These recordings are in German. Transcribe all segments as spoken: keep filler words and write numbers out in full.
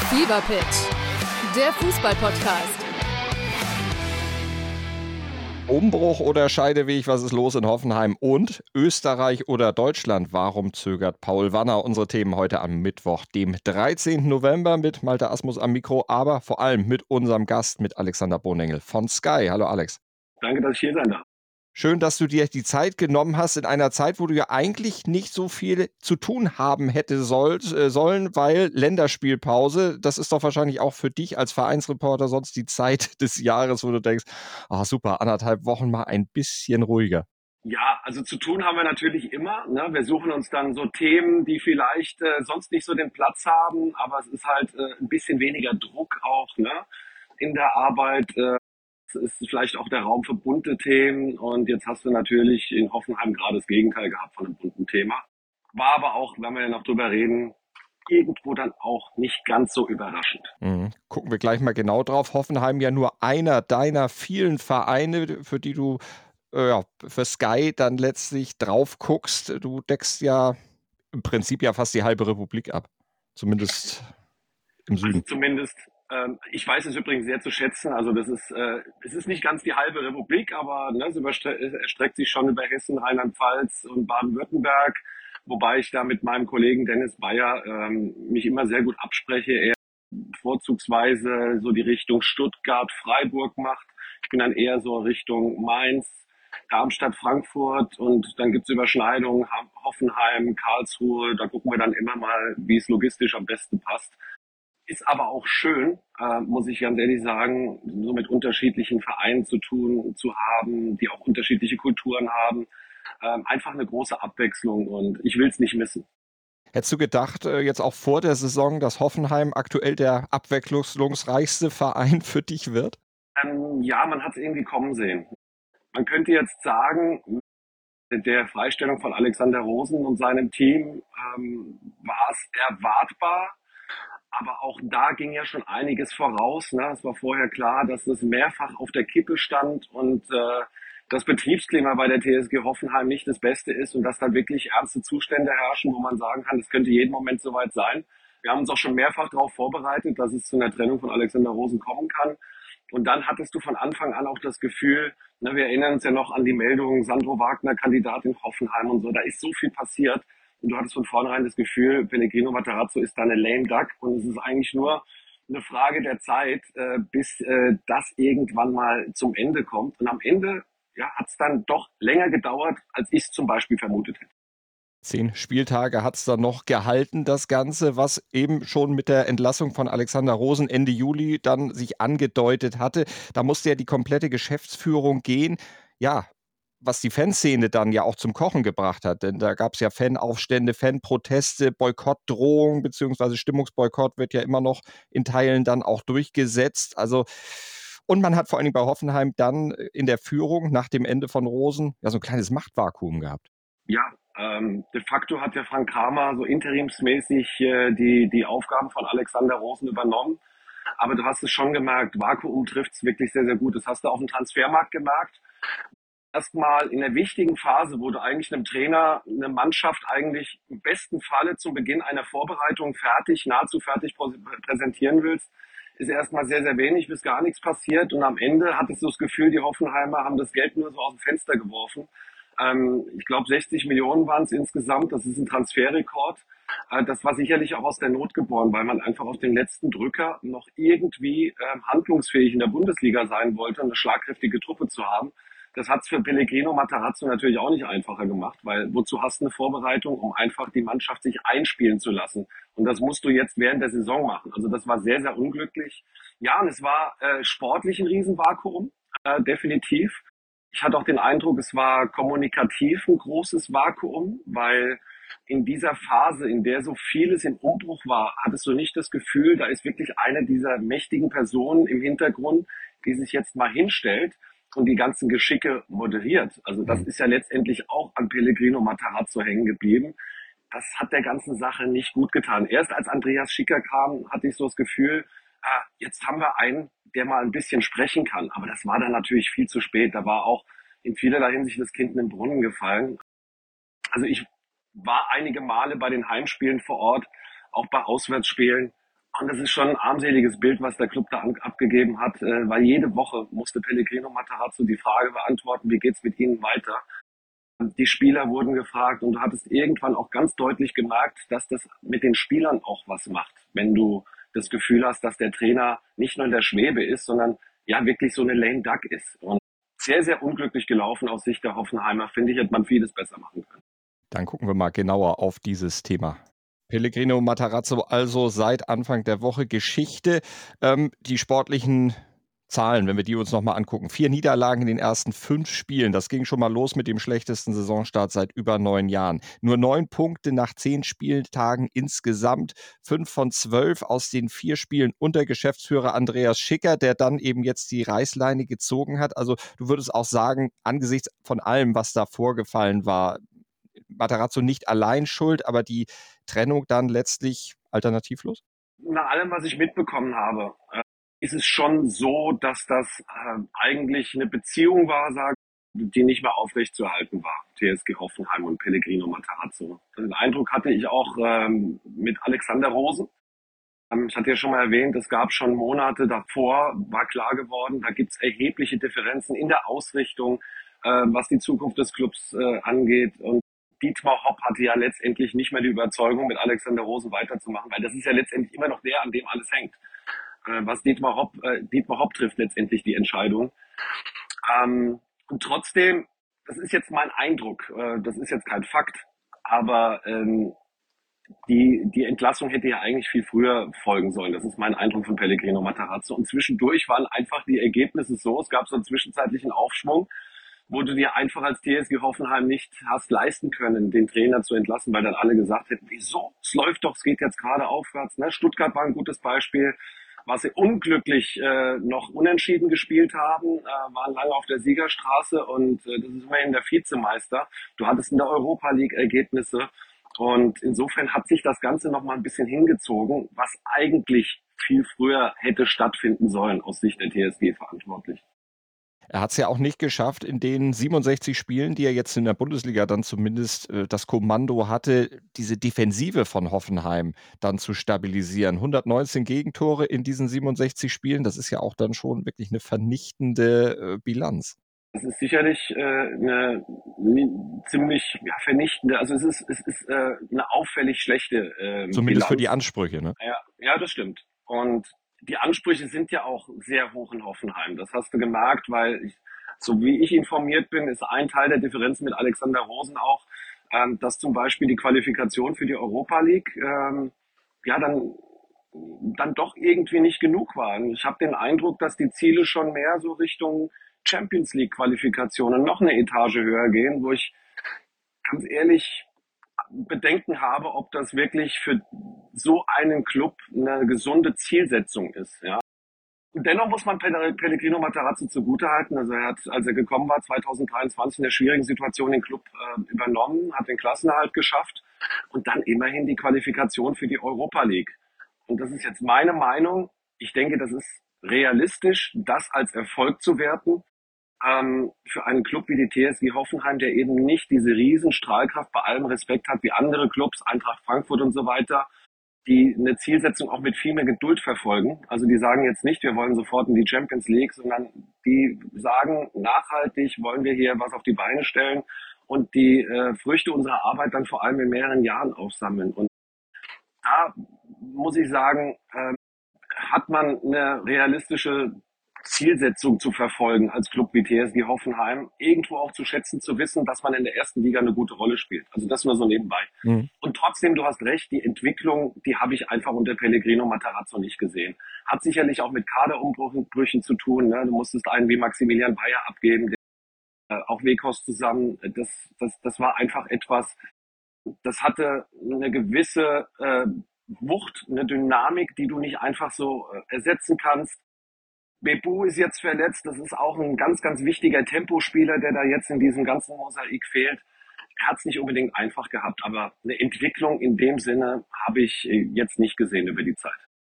Fever Pitch, der Fußball-Podcast. Umbruch oder Scheideweg, was ist los in Hoffenheim? Und Österreich oder Deutschland? Warum zögert Paul Wanner? Unsere Themen heute am Mittwoch, dem dreizehnten November mit Malte Asmus am Mikro, aber vor allem mit unserem Gast, mit Alexander Bonengel von Sky. Hallo Alex. Danke, dass ich hier sein darf. Schön, dass du dir die Zeit genommen hast in einer Zeit, wo du ja eigentlich nicht so viel zu tun haben hätte sollt, äh, sollen, weil Länderspielpause, das ist doch wahrscheinlich auch für dich als Vereinsreporter sonst die Zeit des Jahres, wo du denkst, ah super, anderthalb Wochen mal ein bisschen ruhiger. Ja, also zu tun haben wir natürlich immer. Ne? Wir suchen uns dann so Themen, die vielleicht äh, sonst nicht so den Platz haben, aber es ist halt äh, ein bisschen weniger Druck auch, ne? In der Arbeit. Äh, es ist vielleicht auch der Raum für bunte Themen und jetzt hast du natürlich in Hoffenheim gerade das Gegenteil gehabt von einem bunten Thema. War aber auch, wenn wir ja noch drüber reden, irgendwo dann auch nicht ganz so überraschend. Mhm. Gucken wir gleich mal genau drauf. Hoffenheim ja nur einer deiner vielen Vereine, für die du äh, ja, für Sky dann letztlich drauf guckst. Du deckst ja im Prinzip ja fast die halbe Republik ab. Zumindest im Süden. Also zumindest, ähm, ich weiß es übrigens sehr zu schätzen. Also das ist, äh, es ist nicht ganz die halbe Republik, aber ne, es überstre- es erstreckt sich schon über Hessen, Rheinland-Pfalz und Baden-Württemberg. Wobei ich da mit meinem Kollegen Dennis Bayer ähm, mich immer sehr gut abspreche. Er vorzugsweise so die Richtung Stuttgart, Freiburg macht. Ich bin dann eher so Richtung Mainz, Darmstadt, Frankfurt und dann gibt's Überschneidungen, Hoffenheim, Karlsruhe. Da gucken wir dann immer mal, wie es logistisch am besten passt. Ist aber auch schön, äh, muss ich ganz ehrlich sagen, so mit unterschiedlichen Vereinen zu tun zu haben, die auch unterschiedliche Kulturen haben. Ähm, einfach eine große Abwechslung und ich will es nicht missen. Hättest du gedacht, äh, jetzt auch vor der Saison, dass Hoffenheim aktuell der abwechslungsreichste Verein für dich wird? Ähm, ja, man hat es irgendwie kommen sehen. Man könnte jetzt sagen, mit der Freistellung von Alexander Rosen und seinem Team ähm, war es erwartbar. Aber auch da ging ja schon einiges voraus. Ne? Es war vorher klar, dass es mehrfach auf der Kippe stand und äh, das Betriebsklima bei der T S G Hoffenheim nicht das Beste ist und dass da wirklich ernste Zustände herrschen, wo man sagen kann, es könnte jeden Moment soweit sein. Wir haben uns auch schon mehrfach darauf vorbereitet, dass es zu einer Trennung von Alexander Rosen kommen kann. Und dann hattest du von Anfang an auch das Gefühl, ne, wir erinnern uns ja noch an die Meldung, Sandro Wagner, Kandidat in Hoffenheim und so, da ist so viel passiert. Und du hattest von vornherein das Gefühl, Pellegrino Matarazzo ist da eine lame duck und es ist eigentlich nur eine Frage der Zeit, äh, bis äh, das irgendwann mal zum Ende kommt. Und am Ende ja, hat es dann doch länger gedauert, als ich es zum Beispiel vermutet hätte. Zehn Spieltage hat es dann noch gehalten, das Ganze, was eben schon mit der Entlassung von Alexander Rosen Ende Juli dann sich angedeutet hatte. Da musste ja die komplette Geschäftsführung gehen. Ja, was die Fanszene dann ja auch zum Kochen gebracht hat. Denn da gab es ja Fanaufstände, Fanproteste, Boykottdrohungen beziehungsweise Stimmungsboykott wird ja immer noch in Teilen dann auch durchgesetzt. Also und man hat vor allen Dingen bei Hoffenheim dann in der Führung nach dem Ende von Rosen ja so ein kleines Machtvakuum gehabt. Ja, ähm, de facto hat ja Frank Kramer so interimsmäßig äh, die, die Aufgaben von Alexander Rosen übernommen. Aber du hast es schon gemerkt, Vakuum trifft es wirklich sehr, sehr gut. Das hast du auf dem Transfermarkt gemerkt. Erstmal in der wichtigen Phase, wo du eigentlich einem Trainer eine Mannschaft eigentlich im besten Falle zum Beginn einer Vorbereitung fertig, nahezu fertig präsentieren willst, ist erstmal sehr, sehr wenig bis gar nichts passiert. Und am Ende hattest du das Gefühl, die Hoffenheimer haben das Geld nur so aus dem Fenster geworfen. Ähm, ich glaube, sechzig Millionen waren es insgesamt. Das ist ein Transferrekord. Äh, das war sicherlich auch aus der Not geboren, weil man einfach auf den letzten Drücker noch irgendwie äh, handlungsfähig in der Bundesliga sein wollte, eine schlagkräftige Truppe zu haben. Das hat es für Pellegrino Matarazzo natürlich auch nicht einfacher gemacht, weil wozu hast du eine Vorbereitung, um einfach die Mannschaft sich einspielen zu lassen? Und das musst du jetzt während der Saison machen. Also das war sehr, sehr unglücklich. Ja, und es war äh, sportlich ein Riesenvakuum, äh, definitiv. Ich hatte auch den Eindruck, es war kommunikativ ein großes Vakuum, weil in dieser Phase, in der so vieles im Umbruch war, hattest du nicht das Gefühl, da ist wirklich eine dieser mächtigen Personen im Hintergrund, die sich jetzt mal hinstellt und die ganzen Geschicke moderiert. Also das ist ja letztendlich auch an Pellegrino Matarazzo hängen geblieben. Das hat der ganzen Sache nicht gut getan. Erst als Andreas Schicker kam, hatte ich so das Gefühl, ah, jetzt haben wir einen, der mal ein bisschen sprechen kann. Aber das war dann natürlich viel zu spät. Da war auch in vielerlei Hinsicht das Kind in den Brunnen gefallen. Also ich war einige Male bei den Heimspielen vor Ort, auch bei Auswärtsspielen. Und das ist schon ein armseliges Bild, was der Club da an, abgegeben hat, äh, weil jede Woche musste Pellegrino Matarazzo die Frage beantworten, wie geht's mit ihnen weiter? Die Spieler wurden gefragt und du hattest irgendwann auch ganz deutlich gemerkt, dass das mit den Spielern auch was macht, wenn du das Gefühl hast, dass der Trainer nicht nur in der Schwebe ist, sondern ja wirklich so eine lame duck ist. Und sehr, sehr unglücklich gelaufen aus Sicht der Hoffenheimer, finde ich, hätte man vieles besser machen können. Dann gucken wir mal genauer auf dieses Thema. Pellegrino Matarazzo also seit Anfang der Woche Geschichte. Ähm, die sportlichen Zahlen, wenn wir die uns nochmal angucken. Vier Niederlagen in den ersten fünf Spielen. Das ging schon mal los mit dem schlechtesten Saisonstart seit über neun Jahren. Nur neun Punkte nach zehn Spieltagen insgesamt. Fünf von zwölf aus den vier Spielen unter Geschäftsführer Andreas Schicker, der dann eben jetzt die Reißleine gezogen hat. Also du würdest auch sagen, angesichts von allem, was da vorgefallen war, Matarazzo nicht allein schuld, aber die Trennung dann letztlich alternativlos? Nach allem, was ich mitbekommen habe, äh, ist es schon so, dass das äh, eigentlich eine Beziehung war, sag, die nicht mehr aufrechtzuerhalten war. T S G Hoffenheim und Pellegrino Matarazzo. Den Eindruck hatte ich auch ähm, mit Alexander Rosen. Ähm, ich hatte ja schon mal erwähnt, es gab schon Monate davor, war klar geworden, da gibt es erhebliche Differenzen in der Ausrichtung, äh, was die Zukunft des Clubs äh, angeht. Und Dietmar Hopp hatte ja letztendlich nicht mehr die Überzeugung, mit Alexander Rosen weiterzumachen, weil das ist ja letztendlich immer noch der, an dem alles hängt. Äh, was Dietmar Hopp, äh, Dietmar Hopp trifft letztendlich die Entscheidung. Ähm, und trotzdem, das ist jetzt mein Eindruck, äh, das ist jetzt kein Fakt, aber ähm, die, die Entlassung hätte ja eigentlich viel früher folgen sollen. Das ist mein Eindruck von Pellegrino Matarazzo. Und zwischendurch waren einfach die Ergebnisse so, es gab so einen zwischenzeitlichen Aufschwung, wo du dir einfach als T S G Hoffenheim nicht hast leisten können, den Trainer zu entlassen, weil dann alle gesagt hätten, wieso? Es läuft doch, es geht jetzt gerade aufwärts. Ne? Stuttgart war ein gutes Beispiel, was sie unglücklich äh, noch unentschieden gespielt haben, äh, waren lange auf der Siegerstraße und äh, das ist immerhin der Vizemeister. Du hattest in der Europa League Ergebnisse und insofern hat sich das Ganze noch mal ein bisschen hingezogen, was eigentlich viel früher hätte stattfinden sollen aus Sicht der T S G-Verantwortlichen. Er hat es ja auch nicht geschafft, in den siebenundsechzig Spielen, die er jetzt in der Bundesliga dann zumindest äh, das Kommando hatte, diese Defensive von Hoffenheim dann zu stabilisieren. hundertneunzehn Gegentore in diesen siebenundsechzig Spielen, das ist ja auch dann schon wirklich eine vernichtende äh, Bilanz. Das ist sicherlich äh, eine, eine ziemlich ja, vernichtende, also es ist, es ist äh, eine auffällig schlechte äh, Zumindest Bilanz. für die Ansprüche, ne? Ja, ja, das stimmt. Und die Ansprüche sind ja auch sehr hoch in Hoffenheim. Das hast du gemerkt, weil ich, so wie ich informiert bin, ist ein Teil der Differenz mit Alexander Rosen auch, ähm, dass zum Beispiel die Qualifikation für die Europa League ähm, ja dann dann doch irgendwie nicht genug war. Und ich habe den Eindruck, dass die Ziele schon mehr so Richtung Champions League Qualifikationen noch eine Etage höher gehen, wo ich ganz ehrlich Bedenken habe, ob das wirklich für so einen Club eine gesunde Zielsetzung ist. Ja. Und dennoch muss man Pellegrino Matarazzo zugutehalten. Also er hat, als er gekommen war, zwanzig dreiundzwanzig in der schwierigen Situation den Club äh, übernommen, hat den Klassenerhalt geschafft und dann immerhin die Qualifikation für die Europa League. Und das ist jetzt meine Meinung. Ich denke, das ist realistisch, das als Erfolg zu werten. Ähm, für einen Club wie die T S G Hoffenheim, der eben nicht diese riesen Strahlkraft bei allem Respekt hat wie andere Clubs, Eintracht Frankfurt und so weiter, die eine Zielsetzung auch mit viel mehr Geduld verfolgen. Also die sagen jetzt nicht, wir wollen sofort in die Champions League, sondern die sagen, nachhaltig wollen wir hier was auf die Beine stellen und die äh, Früchte unserer Arbeit dann vor allem in mehreren Jahren aufsammeln. Und da muss ich sagen, äh, hat man eine realistische Zielsetzung zu verfolgen als Club wie T S G Hoffenheim, irgendwo auch zu schätzen, zu wissen, dass man in der ersten Liga eine gute Rolle spielt. Also das nur so nebenbei. Mhm. Und trotzdem, du hast recht, die Entwicklung, die habe ich einfach unter Pellegrino Matarazzo nicht gesehen. Hat sicherlich auch mit Kaderumbrüchen zu tun. Ne? Du musstest einen wie Maximilian Bayer abgeben, der, äh, auch Weghorst zusammen. Das, das, das war einfach etwas, das hatte eine gewisse äh, Wucht, eine Dynamik, die du nicht einfach so äh, ersetzen kannst. Bebu ist jetzt verletzt, das ist auch ein ganz, ganz wichtiger Tempospieler, der da jetzt in diesem ganzen Mosaik fehlt. Er hat es nicht unbedingt einfach gehabt, aber eine Entwicklung in dem Sinne habe ich jetzt nicht gesehen über die Zeit.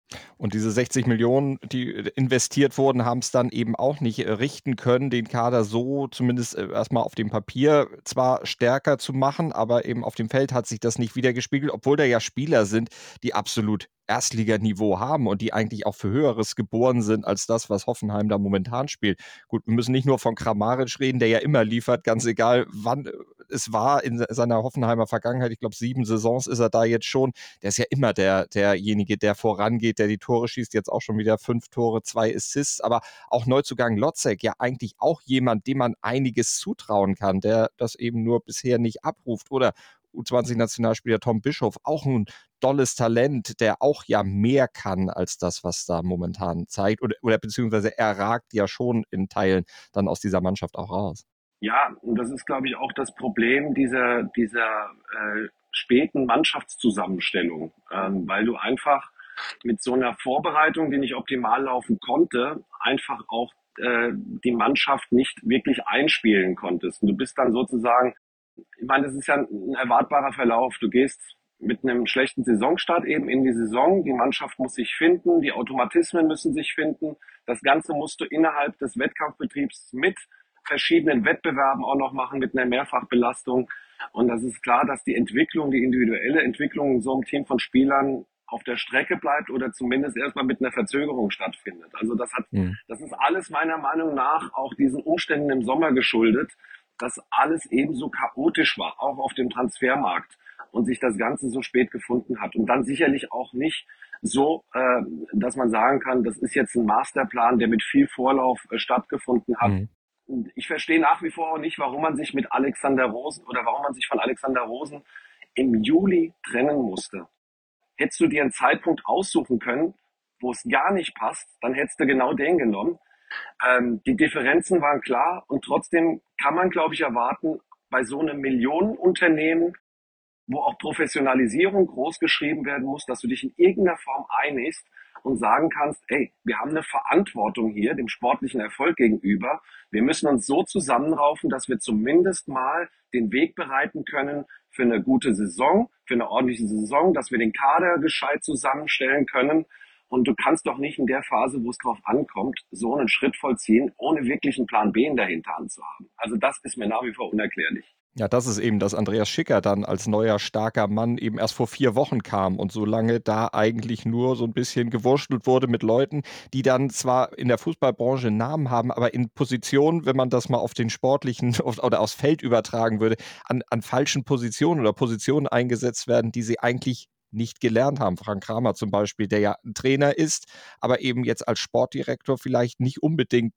Und diese sechzig Millionen, die investiert wurden, haben es dann eben auch nicht äh, richten können, den Kader so zumindest äh, erstmal auf dem Papier zwar stärker zu machen, aber eben auf dem Feld hat sich das nicht wiedergespiegelt, obwohl da ja Spieler sind, die absolut Erstliganiveau haben und die eigentlich auch für Höheres geboren sind als das, was Hoffenheim da momentan spielt. Gut, wir müssen nicht nur von Kramaric reden, der ja immer liefert, ganz egal, wann es war in seiner Hoffenheimer Vergangenheit. Ich glaube, sieben Saisons ist er da jetzt schon. Der ist ja immer der, derjenige, der vorangeht, der die Tore schießt. Jetzt auch schon wieder fünf Tore, zwei Assists. Aber auch Neuzugang Lotzek, ja eigentlich auch jemand, dem man einiges zutrauen kann, der das eben nur bisher nicht abruft. Oder U zwanzig-Nationalspieler Tom Bischof, auch ein dolles Talent, der auch ja mehr kann als das, was da momentan zeigt. Oder, oder beziehungsweise er ragt ja schon in Teilen dann aus dieser Mannschaft auch raus. Ja, und das ist, glaube ich, auch das Problem dieser, dieser äh, späten Mannschaftszusammenstellung, ähm, weil du einfach mit so einer Vorbereitung, die nicht optimal laufen konnte, einfach auch äh, die Mannschaft nicht wirklich einspielen konntest. Und du bist dann sozusagen, ich meine, das ist ja ein erwartbarer Verlauf. Du gehst mit einem schlechten Saisonstart eben in die Saison. Die Mannschaft muss sich finden, die Automatismen müssen sich finden. Das Ganze musst du innerhalb des Wettkampfbetriebs mit verschiedenen Wettbewerben auch noch machen, mit einer Mehrfachbelastung. Und das ist klar, dass die Entwicklung, die individuelle Entwicklung in so einem Team von Spielern auf der Strecke bleibt oder zumindest erstmal mit einer Verzögerung stattfindet. Also das hat, mhm. das ist alles meiner Meinung nach auch diesen Umständen im Sommer geschuldet, dass alles eben so chaotisch war, auch auf dem Transfermarkt und sich das Ganze so spät gefunden hat. Und dann sicherlich auch nicht so, äh, dass man sagen kann, das ist jetzt ein Masterplan, der mit viel Vorlauf äh, stattgefunden hat. Mhm. Und ich verstehe nach wie vor auch nicht, warum man sich mit Alexander Rosen oder warum man sich von Alexander Rosen im Juli trennen musste. Hättest du dir einen Zeitpunkt aussuchen können, wo es gar nicht passt, dann hättest du genau den genommen. Ähm, die Differenzen waren klar und trotzdem kann man, glaube ich, erwarten, bei so einem Millionenunternehmen, wo auch Professionalisierung groß geschrieben werden muss, dass du dich in irgendeiner Form einigst und sagen kannst, ey, wir haben eine Verantwortung hier dem sportlichen Erfolg gegenüber. Wir müssen uns so zusammenraufen, dass wir zumindest mal den Weg bereiten können für eine gute Saison, für eine ordentliche Saison, dass wir den Kader gescheit zusammenstellen können. Und du kannst doch nicht in der Phase, wo es drauf ankommt, so einen Schritt vollziehen, ohne wirklich einen Plan B in der Hinterhand zu haben. Also das ist mir nach wie vor unerklärlich. Ja, das ist eben, dass Andreas Schicker dann als neuer starker Mann eben erst vor vier Wochen kam und so lange da eigentlich nur so ein bisschen gewurschtelt wurde mit Leuten, die dann zwar in der Fußballbranche Namen haben, aber in Positionen, wenn man das mal auf den sportlichen oder aufs Feld übertragen würde, an, an falschen Positionen oder Positionen eingesetzt werden, die sie eigentlich nicht gelernt haben. Frank Kramer zum Beispiel, der ja ein Trainer ist, aber eben jetzt als Sportdirektor vielleicht nicht unbedingt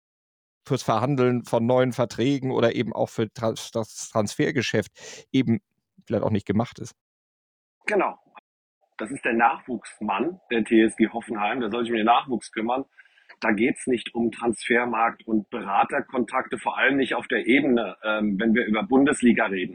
fürs Verhandeln von neuen Verträgen oder eben auch für das Transfergeschäft eben vielleicht auch nicht gemacht ist. Genau. Das ist der Nachwuchsmann der T S G Hoffenheim, der soll sich um den Nachwuchs kümmern. Da geht's nicht um Transfermarkt und Beraterkontakte, vor allem nicht auf der Ebene, ähm, wenn wir über Bundesliga reden.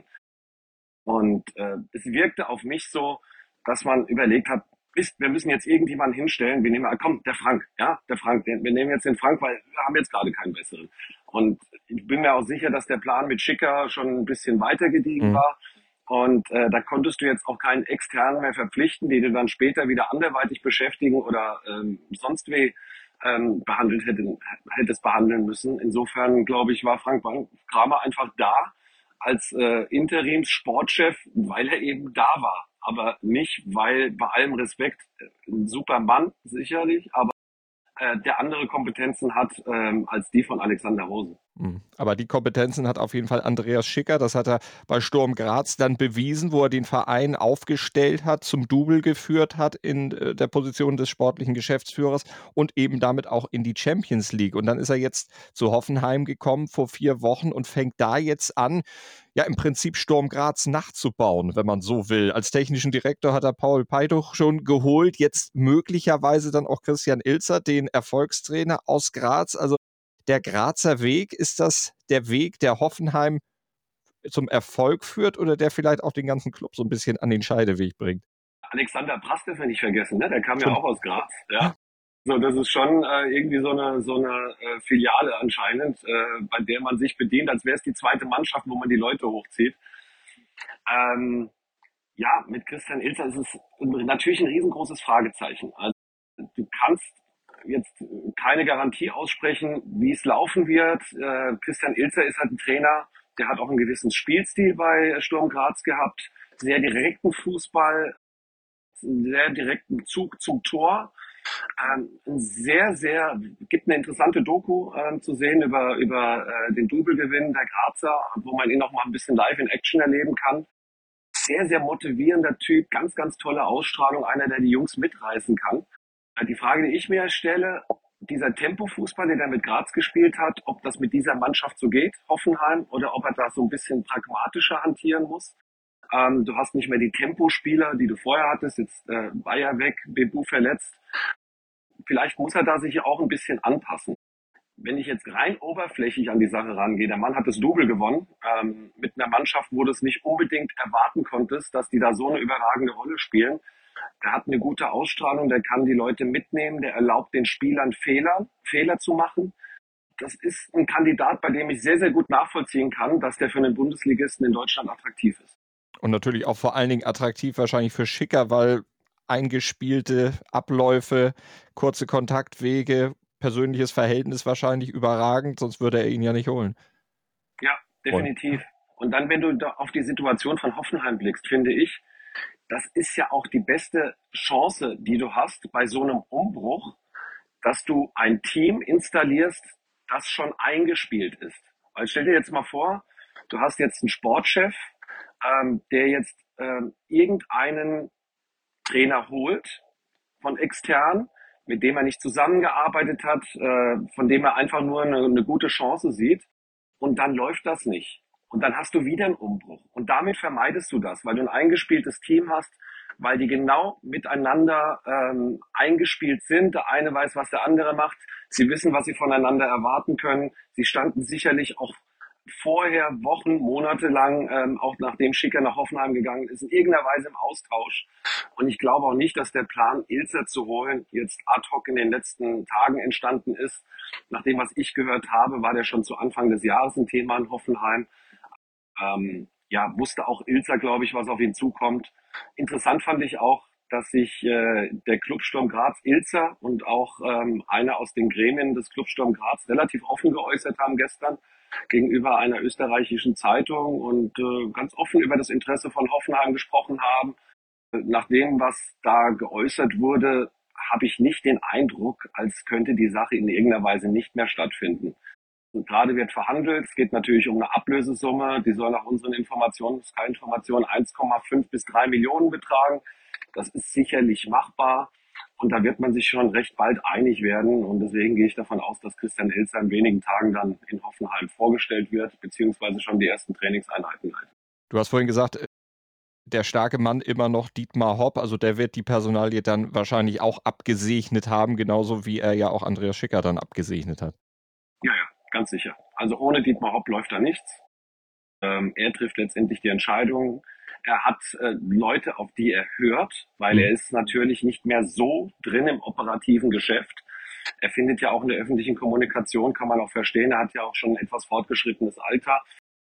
Und äh, es wirkte auf mich so, dass man überlegt hat, Mist, wir müssen jetzt irgendjemanden hinstellen. Wir nehmen, komm, der Frank, ja, der Frank, den, wir nehmen jetzt den Frank, weil wir haben jetzt gerade keinen besseren. Und ich bin mir auch sicher, dass der Plan mit Schicker schon ein bisschen weiter gediegen mhm. war. Und äh, da konntest du jetzt auch keinen externen mehr verpflichten, die du dann später wieder anderweitig beschäftigen oder ähm, sonst wie ähm, behandelt hätten, hättest behandeln müssen. Insofern, glaube ich, war Frank Kramer einfach da als äh, Interims-Sportchef, weil er eben da war. Aber nicht, weil bei allem Respekt ein super Mann, sicherlich, aber äh, der andere Kompetenzen hat ähm, als die von Alexander Rosen. Aber die Kompetenzen hat auf jeden Fall Andreas Schicker. Das hat er bei Sturm Graz dann bewiesen, wo er den Verein aufgestellt hat, zum Double geführt hat in der Position des sportlichen Geschäftsführers und eben damit auch in die Champions League. Und dann ist er jetzt zu Hoffenheim gekommen vor vier Wochen und fängt da jetzt an, ja im Prinzip Sturm Graz nachzubauen, wenn man so will. Als technischen Direktor hat er Paul Peiduch schon geholt, jetzt möglicherweise dann auch Christian Ilzer, den Erfolgstrainer aus Graz. Also der Grazer Weg, ist das der Weg, der Hoffenheim zum Erfolg führt oder der vielleicht auch den ganzen Club so ein bisschen an den Scheideweg bringt? Alexander Prass dürfen wir nicht vergessen, ne? Der kam Stimmt. ja auch aus Graz. Ja. So, das ist schon äh, irgendwie so eine so eine äh, Filiale anscheinend, äh, bei der man sich bedient, als wäre es die zweite Mannschaft, wo man die Leute hochzieht. Ähm, ja, mit Christian Ilzer ist es natürlich ein riesengroßes Fragezeichen. Also kannst jetzt keine Garantie aussprechen, wie es laufen wird. Äh, Christian Ilzer ist halt ein Trainer, der hat auch einen gewissen Spielstil bei Sturm Graz gehabt, sehr direkten Fußball, sehr direkten Bezug zum Tor. Ähm, sehr, sehr, gibt eine interessante Doku ähm, zu sehen über, über äh, den Double-Gewinn der Grazer, wo man ihn noch mal ein bisschen live in Action erleben kann. Sehr, sehr motivierender Typ, ganz, ganz tolle Ausstrahlung, einer, der die Jungs mitreißen kann. Äh, die Frage, die ich mir stelle, dieser Tempo-Fußball, den er mit Graz gespielt hat, ob das mit dieser Mannschaft so geht, Hoffenheim, oder ob er da so ein bisschen pragmatischer hantieren muss. Ähm, du hast nicht mehr die Tempospieler, die du vorher hattest. Jetzt äh, Bayer weg, Bebu verletzt. Vielleicht muss er da sich auch ein bisschen anpassen. Wenn ich jetzt rein oberflächlich an die Sache rangehe, der Mann hat das Double gewonnen, ähm, mit einer Mannschaft, wo du es nicht unbedingt erwarten konntest, dass die da so eine überragende Rolle spielen. Der hat eine gute Ausstrahlung, der kann die Leute mitnehmen, der erlaubt den Spielern Fehler, Fehler zu machen. Das ist ein Kandidat, bei dem ich sehr, sehr gut nachvollziehen kann, dass der für einen Bundesligisten in Deutschland attraktiv ist. Und natürlich auch vor allen Dingen attraktiv wahrscheinlich für Schicker, weil eingespielte Abläufe, kurze Kontaktwege, persönliches Verhältnis wahrscheinlich überragend, sonst würde er ihn ja nicht holen. Ja, definitiv. Und, Und dann, wenn du da auf die Situation von Hoffenheim blickst, finde ich, das ist ja auch die beste Chance, die du hast bei so einem Umbruch, dass du ein Team installierst, das schon eingespielt ist. Weil stell dir jetzt mal vor, du hast jetzt einen Sportchef, ähm, der jetzt ähm, irgendeinen Trainer holt von extern, mit dem er nicht zusammengearbeitet hat, äh, von dem er einfach nur eine, eine gute Chance sieht, und dann läuft das nicht. Und dann hast du wieder einen Umbruch. Und damit vermeidest du das, weil du ein eingespieltes Team hast, weil die genau miteinander ähm, eingespielt sind. Der eine weiß, was der andere macht. Sie wissen, was sie voneinander erwarten können. Sie standen sicherlich auch vorher Wochen, Monate lang, ähm, auch nachdem Schicker nach Hoffenheim gegangen ist, in irgendeiner Weise im Austausch. Und ich glaube auch nicht, dass der Plan, Ilzer zu holen, jetzt ad hoc in den letzten Tagen entstanden ist. Nach dem, was ich gehört habe, war der schon zu Anfang des Jahres ein Thema in Hoffenheim. Ähm, ja, wusste auch Ilzer, glaube ich, was auf ihn zukommt. Interessant fand ich auch, dass sich äh, der Club Sturm Graz, Ilzer und auch ähm, einer aus den Gremien des Club Sturm Graz relativ offen geäußert haben gestern gegenüber einer österreichischen Zeitung und äh, ganz offen über das Interesse von Hoffenheim gesprochen haben. Nach dem, was da geäußert wurde, habe ich nicht den Eindruck, als könnte die Sache in irgendeiner Weise nicht mehr stattfinden. Und gerade wird verhandelt. Es geht natürlich um eine Ablösesumme. Die soll nach unseren Informationen, Sky Informationen, eins Komma fünf bis drei Millionen betragen. Das ist sicherlich machbar. Und da wird man sich schon recht bald einig werden. Und deswegen gehe ich davon aus, dass Christian Ilzer in wenigen Tagen dann in Hoffenheim vorgestellt wird, beziehungsweise schon die ersten Trainingseinheiten leitet. Du hast vorhin gesagt, der starke Mann immer noch Dietmar Hopp. Also der wird die Personalie dann wahrscheinlich auch abgesegnet haben, genauso wie er ja auch Andreas Schicker dann abgesegnet hat. Ja, ja, ganz sicher. Also ohne Dietmar Hopp läuft da nichts. Ähm, er trifft letztendlich die Entscheidung. Er hat äh, Leute, auf die er hört, weil mhm. er ist natürlich nicht mehr so drin im operativen Geschäft. Er findet ja auch in der öffentlichen Kommunikation, kann man auch verstehen, er hat ja auch schon ein etwas fortgeschrittenes Alter.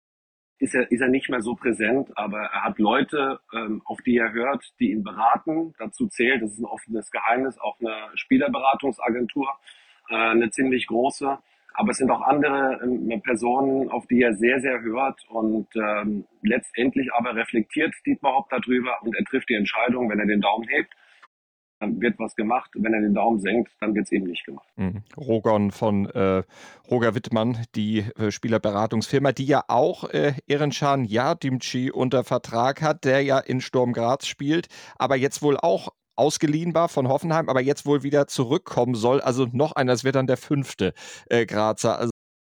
Ist er, ist er nicht mehr so präsent, aber er hat Leute, ähm, auf die er hört, die ihn beraten. Dazu zählt, das ist ein offenes Geheimnis, auch eine Spielerberatungsagentur, äh, eine ziemlich große. Aber es sind auch andere ähm, Personen, auf die er sehr, sehr hört. Und ähm, letztendlich aber reflektiert Dietmar Hopp darüber und er trifft die Entscheidung, wenn er den Daumen hebt, dann wird was gemacht. Wenn er den Daumen senkt, dann wird es eben nicht gemacht. Mhm. Rogon von äh, Roger Wittmann, die äh, Spielerberatungsfirma, die ja auch äh, Erencan Yardimci unter Vertrag hat, der ja in Sturm Graz spielt, aber jetzt wohl auch ausgeliehen war von Hoffenheim, aber jetzt wohl wieder zurückkommen soll. Also noch einer, das wird dann der fünfte äh, Grazer. Also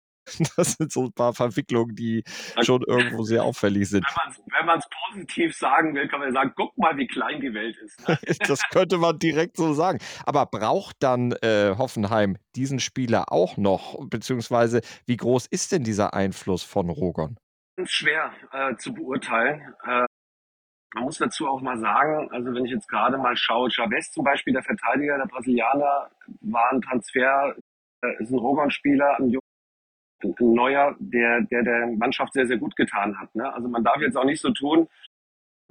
das sind so ein paar Verwicklungen, die schon irgendwo sehr auffällig sind. Wenn man es positiv sagen will, kann man sagen, guck mal, wie klein die Welt ist. Ne? Das könnte man direkt so sagen. Aber braucht dann äh, Hoffenheim diesen Spieler auch noch? Beziehungsweise wie groß ist denn dieser Einfluss von Rogon? Das ist schwer äh, zu beurteilen. Äh, man muss dazu auch mal sagen, also wenn ich jetzt gerade mal schaue, Chavez zum Beispiel, der Verteidiger, der Brasilianer, war ein Transfer, äh, ist ein Rogon-Spieler, ein ein neuer, der, der der Mannschaft sehr, sehr gut getan hat. Ne? Also man darf jetzt auch nicht so tun,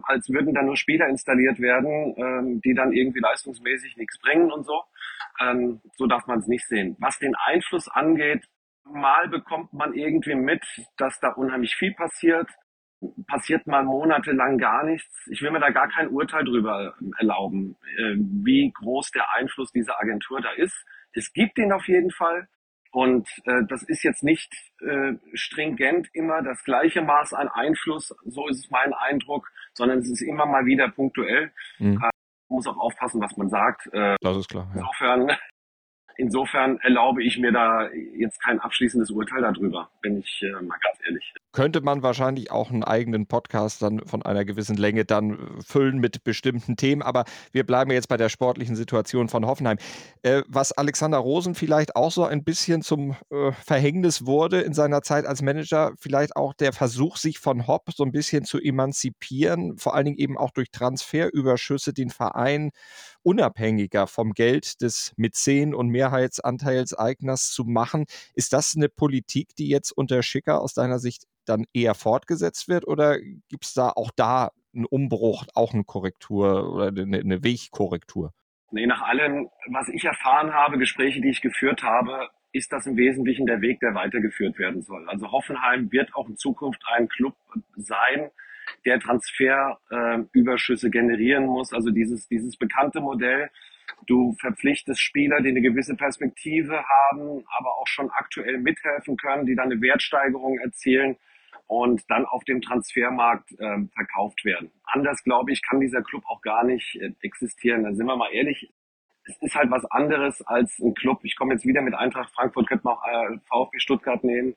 als würden da nur Spieler installiert werden, ähm, die dann irgendwie leistungsmäßig nichts bringen und so. Ähm, so darf man es nicht sehen. Was den Einfluss angeht, mal bekommt man irgendwie mit, dass da unheimlich viel passiert. Passiert mal monatelang gar nichts. Ich will mir da gar kein Urteil drüber erlauben, äh, wie groß der Einfluss dieser Agentur da ist. Es gibt ihn auf jeden Fall. Und äh, das ist jetzt nicht äh, stringent immer das gleiche Maß an Einfluss, so ist es mein Eindruck, sondern es ist immer mal wieder punktuell. Mhm. Äh, man muss auch aufpassen, was man sagt. Äh, Das ist klar. Ja. Insofern, insofern erlaube ich mir da jetzt kein abschließendes Urteil darüber, bin ich äh, mal ganz ehrlich. Könnte man wahrscheinlich auch einen eigenen Podcast dann von einer gewissen Länge dann füllen mit bestimmten Themen. Aber wir bleiben jetzt bei der sportlichen Situation von Hoffenheim. Äh, was Alexander Rosen vielleicht auch so ein bisschen zum äh, Verhängnis wurde in seiner Zeit als Manager, vielleicht auch der Versuch, sich von Hopp so ein bisschen zu emanzipieren, vor allen Dingen eben auch durch Transferüberschüsse den Verein unabhängiger vom Geld des Mäzen und Mehrheitsanteilseigners zu machen. Ist das eine Politik, die jetzt unter Schicker aus deiner Sicht dann eher fortgesetzt wird, oder gibt es da auch da einen Umbruch, auch eine Korrektur oder eine, eine Wegkorrektur? Nee, nach allem, was ich erfahren habe, Gespräche, die ich geführt habe, ist das im Wesentlichen der Weg, der weitergeführt werden soll. Also Hoffenheim wird auch in Zukunft ein Club sein, der Transferüberschüsse äh, generieren muss. Also dieses, dieses bekannte Modell, du verpflichtest Spieler, die eine gewisse Perspektive haben, aber auch schon aktuell mithelfen können, die dann eine Wertsteigerung erzielen und dann auf dem Transfermarkt äh, verkauft werden. Anders, glaube ich, kann dieser Club auch gar nicht äh, existieren. Da sind wir mal ehrlich, es ist halt was anderes als ein Club. Ich komme jetzt wieder mit Eintracht Frankfurt, könnte man auch äh, VfB Stuttgart nehmen.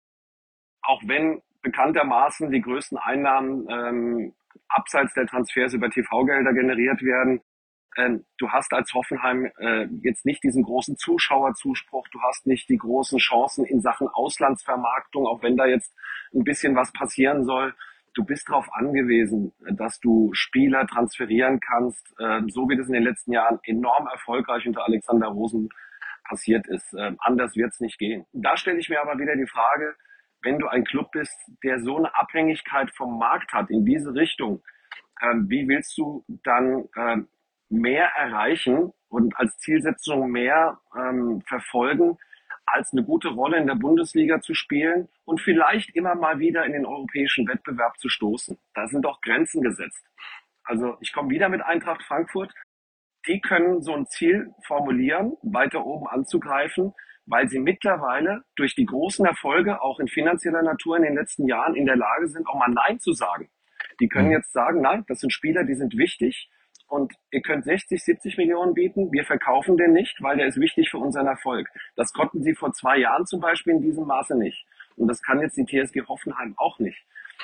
Auch wenn bekanntermaßen die größten Einnahmen ähm, abseits der Transfers über T V-Gelder generiert werden, ähm, du hast als Hoffenheim äh, jetzt nicht diesen großen Zuschauerzuspruch, du hast nicht die großen Chancen in Sachen Auslandsvermarktung, auch wenn da jetzt ein bisschen was passieren soll. Du bist darauf angewiesen, dass du Spieler transferieren kannst, äh, so wie das in den letzten Jahren enorm erfolgreich unter Alexander Rosen passiert ist. Äh, anders wird es nicht gehen. Da stelle ich mir aber wieder die Frage, wenn du ein Club bist, der so eine Abhängigkeit vom Markt hat in diese Richtung, äh, wie willst du dann äh, mehr erreichen und als Zielsetzung mehr ähm, verfolgen, als eine gute Rolle in der Bundesliga zu spielen und vielleicht immer mal wieder in den europäischen Wettbewerb zu stoßen? Da sind doch Grenzen gesetzt. Also ich komme wieder mit Eintracht Frankfurt. Die können so ein Ziel formulieren, weiter oben anzugreifen, weil sie mittlerweile durch die großen Erfolge auch in finanzieller Natur in den letzten Jahren in der Lage sind, auch mal Nein zu sagen. Die können jetzt sagen, nein, das sind Spieler, die sind wichtig und ihr könnt sechzig, siebzig Millionen bieten, wir verkaufen den nicht, weil der ist wichtig für unseren Erfolg. Das konnten sie vor zwei Jahren zum Beispiel in diesem Maße nicht. Und das kann jetzt die T S G Hoffenheim auch nicht.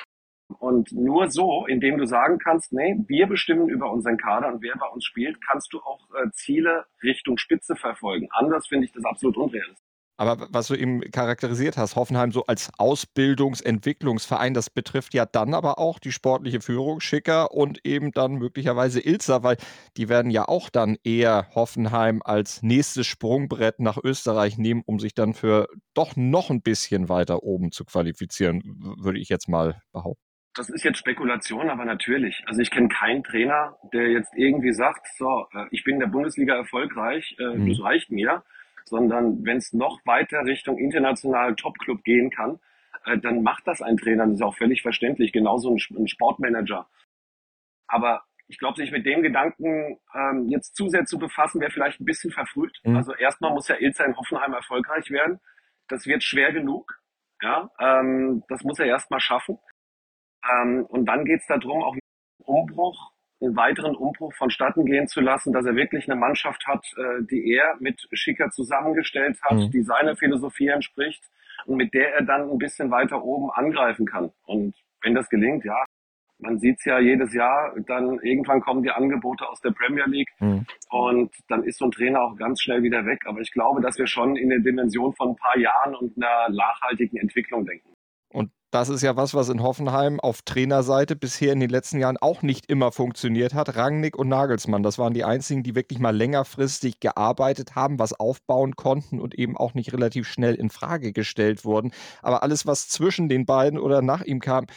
Und nur so, indem du sagen kannst, nee, wir bestimmen über unseren Kader und wer bei uns spielt, kannst du auch äh, Ziele Richtung Spitze verfolgen. Anders finde ich das absolut unrealistisch. Aber was du eben charakterisiert hast, Hoffenheim so als Ausbildungs-, Entwicklungsverein, das betrifft ja dann aber auch die sportliche Führung, Schicker und eben dann möglicherweise Ilzer, weil die werden ja auch dann eher Hoffenheim als nächstes Sprungbrett nach Österreich nehmen, um sich dann für doch noch ein bisschen weiter oben zu qualifizieren, würde ich jetzt mal behaupten. Das ist jetzt Spekulation, aber natürlich. Also ich kenne keinen Trainer, der jetzt irgendwie sagt, so, äh, ich bin in der Bundesliga erfolgreich, äh, mhm. das reicht mir. Sondern wenn es noch weiter Richtung internationalen Top-Club gehen kann, äh, dann macht das ein Trainer. Das ist auch völlig verständlich, genauso ein, ein Sportmanager. Aber ich glaube, sich mit dem Gedanken ähm, jetzt zu sehr zu befassen, wäre vielleicht ein bisschen verfrüht. Mhm. Also erstmal muss ja Ilzer in Hoffenheim erfolgreich werden. Das wird schwer genug. Ja, ähm, das muss er erstmal schaffen. Ähm, und dann geht es darum, auch einen Umbruch, einen weiteren Umbruch vonstatten gehen zu lassen, dass er wirklich eine Mannschaft hat, äh, die er mit Schicker zusammengestellt hat, mhm. die seiner Philosophie entspricht und mit der er dann ein bisschen weiter oben angreifen kann. Und wenn das gelingt, ja, man sieht's ja jedes Jahr, dann irgendwann kommen die Angebote aus der Premier League mhm. und dann ist so ein Trainer auch ganz schnell wieder weg. Aber ich glaube, dass wir schon in der Dimension von ein paar Jahren und einer nachhaltigen Entwicklung denken. Und das ist ja was, was in Hoffenheim auf Trainerseite bisher in den letzten Jahren auch nicht immer funktioniert hat. Rangnick und Nagelsmann, das waren die einzigen, die wirklich mal längerfristig gearbeitet haben, was aufbauen konnten und eben auch nicht relativ schnell in Frage gestellt wurden. Aber alles, was zwischen den beiden oder nach ihm kam,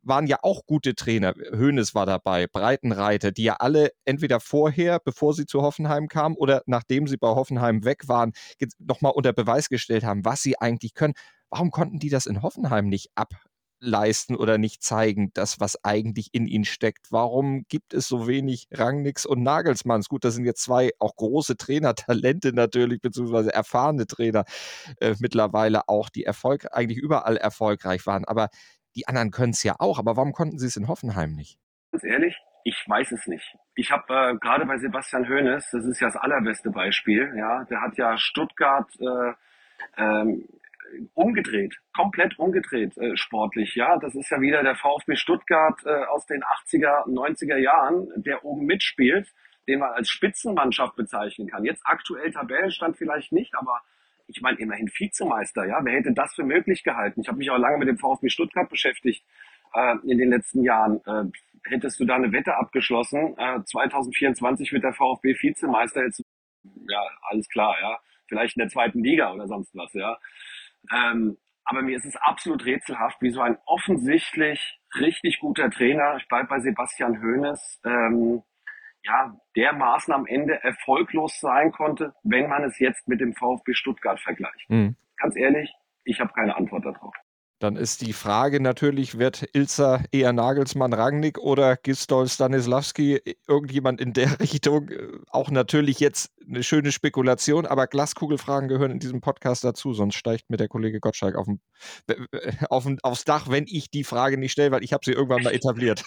waren ja auch gute Trainer. Hoeneß war dabei, Breitenreiter, die ja alle entweder vorher, bevor sie zu Hoffenheim kamen oder nachdem sie bei Hoffenheim weg waren, nochmal unter Beweis gestellt haben, was sie eigentlich können. Warum konnten die das in Hoffenheim nicht ableisten oder nicht zeigen, das, was eigentlich in ihnen steckt? Warum gibt es so wenig Rangnicks und Nagelsmanns? Gut, das sind jetzt zwei auch große Trainertalente natürlich, beziehungsweise erfahrene Trainer äh, mittlerweile auch, die Erfolg, eigentlich überall erfolgreich waren. Aber die anderen können es ja auch. Aber warum konnten sie es in Hoffenheim nicht? Ganz ehrlich, ich weiß es nicht. Ich habe äh, gerade bei Sebastian Hoeneß, das ist ja das allerbeste Beispiel, ja, der hat ja Stuttgart äh, ähm, umgedreht, komplett umgedreht äh, sportlich, ja. Das ist ja wieder der VfB Stuttgart äh, aus den achtziger, neunziger Jahren, der oben mitspielt, den man als Spitzenmannschaft bezeichnen kann. Jetzt aktuell Tabellenstand vielleicht nicht, aber ich meine immerhin Vizemeister, ja. Wer hätte das für möglich gehalten? Ich habe mich auch lange mit dem VfB Stuttgart beschäftigt äh, in den letzten Jahren. Äh, hättest du da eine Wette abgeschlossen, äh, zwanzig vierundzwanzig wird der VfB Vizemeister, jetzt, ja, alles klar, ja. Vielleicht in der zweiten Liga oder sonst was, ja. Ähm, aber mir ist es absolut rätselhaft, wie so ein offensichtlich richtig guter Trainer, ich bleibe bei Sebastian Hoeneß, ähm, ja, dermaßen am Ende erfolglos sein konnte, wenn man es jetzt mit dem VfB Stuttgart vergleicht. Mhm. Ganz ehrlich, ich habe keine Antwort darauf. Dann ist die Frage natürlich, wird Ilzer eher Nagelsmann, Rangnick oder Gistol, Stanislavski, irgendjemand in der Richtung? Auch natürlich jetzt eine schöne Spekulation, aber Glaskugelfragen gehören in diesem Podcast dazu, sonst steigt mir der Kollege Gottschalk auf den, auf den, aufs Dach, wenn ich die Frage nicht stelle, weil ich habe sie irgendwann mal etabliert.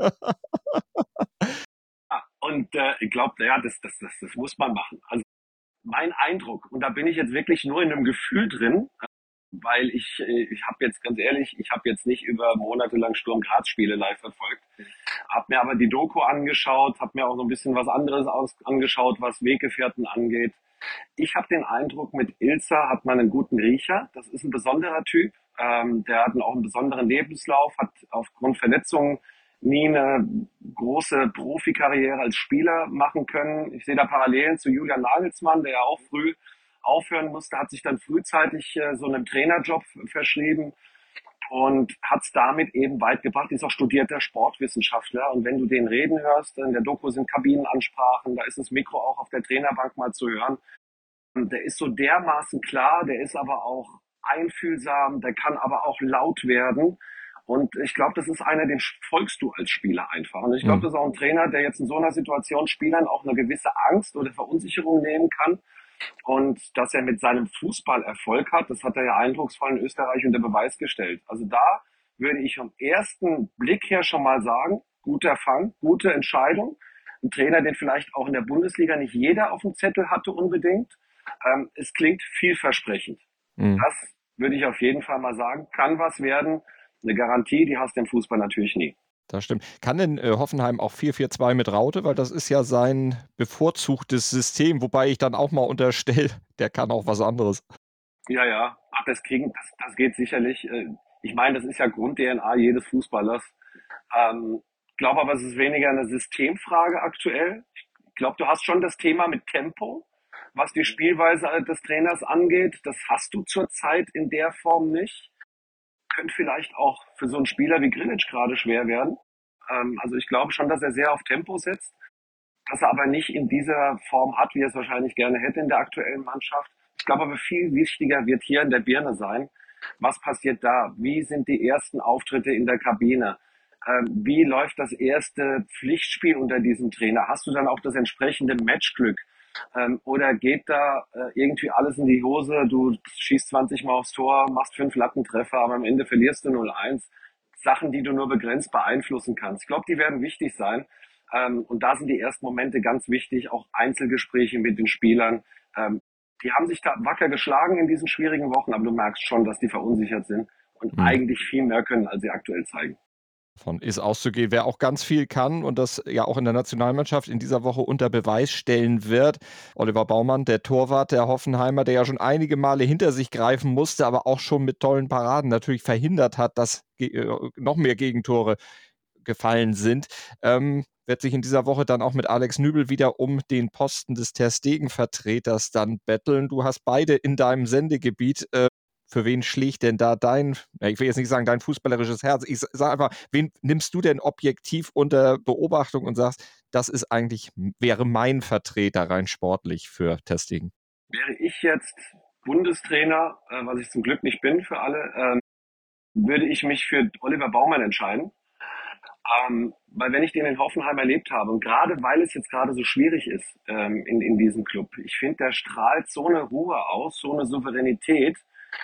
Und äh, ich glaube, ja, das, das, das, das muss man machen. Also mein Eindruck, und da bin ich jetzt wirklich nur in einem Gefühl drin, weil ich, ich habe jetzt ganz ehrlich, ich habe jetzt nicht über monatelang Sturm Graz Spiele live verfolgt, habe mir aber die Doku angeschaut, habe mir auch so ein bisschen was anderes aus, angeschaut, was Weggefährten angeht. Ich habe den Eindruck, mit Ilzer hat man einen guten Riecher. Das ist ein besonderer Typ. Ähm, der hat auch einen besonderen Lebenslauf, hat aufgrund Verletzungen nie eine große Profikarriere als Spieler machen können. Ich sehe da Parallelen zu Julian Nagelsmann, der ja auch früh aufhören musste, hat sich dann frühzeitig äh, so einem Trainerjob verschrieben und hat es damit eben weit gebracht. Ist auch studierter Sportwissenschaftler und wenn du den reden hörst, in der Doku sind Kabinenansprachen, da ist das Mikro auch auf der Trainerbank mal zu hören. Und der ist so dermaßen klar, der ist aber auch einfühlsam, der kann aber auch laut werden. Und ich glaube, das ist einer, den folgst du als Spieler einfach. Und ich glaube, das ist auch ein Trainer, der jetzt in so einer Situation Spielern auch eine gewisse Angst oder Verunsicherung nehmen kann. Und dass er mit seinem Fußball Erfolg hat, das hat er ja eindrucksvoll in Österreich unter Beweis gestellt. Also da würde ich vom ersten Blick her schon mal sagen, guter Fang, gute Entscheidung. Ein Trainer, den vielleicht auch in der Bundesliga nicht jeder auf dem Zettel hatte unbedingt. Ähm, es klingt vielversprechend. Mhm. Das würde ich auf jeden Fall mal sagen. Kann was werden. Eine Garantie, die hast du im Fußball natürlich nie. Das stimmt. Kann denn äh, Hoffenheim auch vier vier zwei mit Raute? Weil das ist ja sein bevorzugtes System, wobei ich dann auch mal unterstelle, der kann auch was anderes. Ja, ja. Ach, das kriegen, das, das geht sicherlich. Ich meine, das ist ja Grund-D N A jedes Fußballers. Ähm, ich glaube aber, es ist weniger eine Systemfrage aktuell. Ich glaube, du hast schon das Thema mit Tempo, was die Spielweise des Trainers angeht. Das hast du zurzeit in der Form nicht. Könnte vielleicht auch für so einen Spieler wie Grillitsch gerade schwer werden. Ähm, also ich glaube schon, dass er sehr auf Tempo setzt, dass er aber nicht in dieser Form hat, wie er es wahrscheinlich gerne hätte in der aktuellen Mannschaft. Ich glaube aber viel wichtiger wird hier in der Birne sein, was passiert da? Wie sind die ersten Auftritte in der Kabine? Ähm, wie läuft das erste Pflichtspiel unter diesem Trainer? Hast du dann auch das entsprechende Matchglück? Ähm, oder geht da äh, irgendwie alles in die Hose, du schießt zwanzig Mal aufs Tor, machst fünf Lattentreffer, aber am Ende verlierst du null eins. Sachen, die du nur begrenzt beeinflussen kannst. Ich glaube, die werden wichtig sein. Ähm, und da sind die ersten Momente ganz wichtig, auch Einzelgespräche mit den Spielern. Ähm, die haben sich da wacker geschlagen in diesen schwierigen Wochen, aber du merkst schon, dass die verunsichert sind und mhm. eigentlich viel mehr können, als sie aktuell zeigen. Von ist auszugehen, wer auch ganz viel kann und das ja auch in der Nationalmannschaft in dieser Woche unter Beweis stellen wird. Oliver Baumann, der Torwart der Hoffenheimer, der ja schon einige Male hinter sich greifen musste, aber auch schon mit tollen Paraden natürlich verhindert hat, dass äh, noch mehr Gegentore gefallen sind, ähm, wird sich in dieser Woche dann auch mit Alex Nübel wieder um den Posten des Ter Stegen-Vertreters dann betteln. Du hast beide in deinem Sendegebiet. Äh, für wen schlägt denn da dein, ich will jetzt nicht sagen dein fußballerisches Herz, ich sage einfach, wen nimmst du denn objektiv unter Beobachtung und sagst, das ist eigentlich, wäre mein Vertreter rein sportlich für Ter Stegen? Wäre ich jetzt Bundestrainer, äh, was ich zum Glück nicht bin für alle, ähm, würde ich mich für Oliver Baumann entscheiden. Ähm, weil wenn ich den in Hoffenheim erlebt habe, und gerade weil es jetzt gerade so schwierig ist ähm, in, in diesem Club, ich finde, der strahlt so eine Ruhe aus, so eine Souveränität,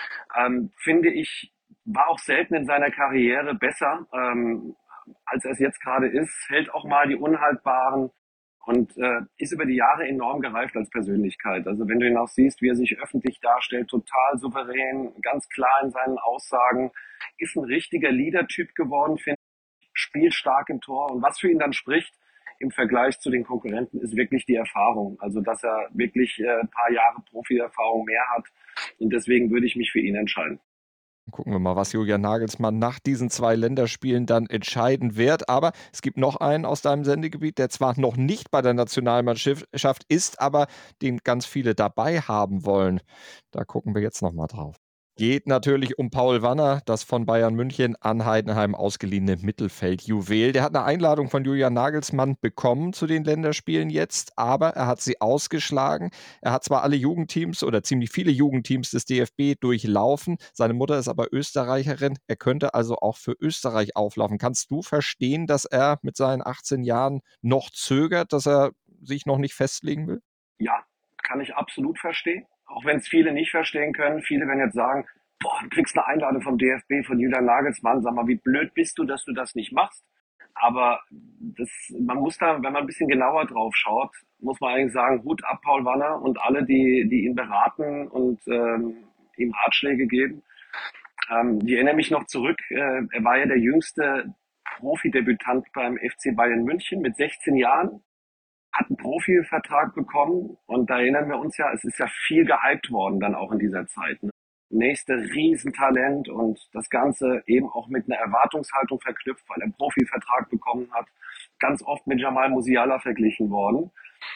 ähm, finde ich, war auch selten in seiner Karriere besser, ähm, als er es jetzt gerade ist, hält auch mal die Unhaltbaren und äh, ist über die Jahre enorm gereift als Persönlichkeit. Also wenn du ihn auch siehst, wie er sich öffentlich darstellt, total souverän, ganz klar in seinen Aussagen, ist ein richtiger Leader-Typ geworden, finde ich, spielt stark im Tor. Und was für ihn dann spricht im Vergleich zu den Konkurrenten, ist wirklich die Erfahrung. Also dass er wirklich äh, ein paar Jahre Profi-Erfahrung mehr hat. Und deswegen würde ich mich für ihn entscheiden. Gucken wir mal, was Julian Nagelsmann nach diesen zwei Länderspielen dann entscheiden wird. Aber es gibt noch einen aus deinem Sendegebiet, der zwar noch nicht bei der Nationalmannschaft ist, aber den ganz viele dabei haben wollen. Da gucken wir jetzt nochmal drauf. Geht natürlich um Paul Wanner, das von Bayern München an Heidenheim ausgeliehene Mittelfeldjuwel. Der hat eine Einladung von Julian Nagelsmann bekommen zu den Länderspielen jetzt, aber er hat sie ausgeschlagen. Er hat zwar alle Jugendteams oder ziemlich viele Jugendteams des D F B durchlaufen, seine Mutter ist aber Österreicherin. Er könnte also auch für Österreich auflaufen. Kannst du verstehen, dass er mit seinen achtzehn Jahren noch zögert, dass er sich noch nicht festlegen will? Ja, kann ich absolut verstehen. Auch wenn es viele nicht verstehen können. Viele werden jetzt sagen, boah, du kriegst eine Einladung vom D F B, von Julian Nagelsmann. Sag mal, wie blöd bist du, dass du das nicht machst? Aber das, man muss da, wenn man ein bisschen genauer drauf schaut, muss man eigentlich sagen, Hut ab Paul Wanner und alle, die, die ihn beraten und ähm, ihm Ratschläge geben. Ähm, ich erinnere mich noch zurück, äh, er war ja der jüngste Profidebütant beim F C Bayern München mit sechzehn Jahren. Hat einen Profivertrag bekommen und da erinnern wir uns ja, es ist ja viel gehypt worden dann auch in dieser Zeit. Ne? Nächste Riesentalent und das Ganze eben auch mit einer Erwartungshaltung verknüpft, weil er einen Profivertrag bekommen hat, ganz oft mit Jamal Musiala verglichen worden.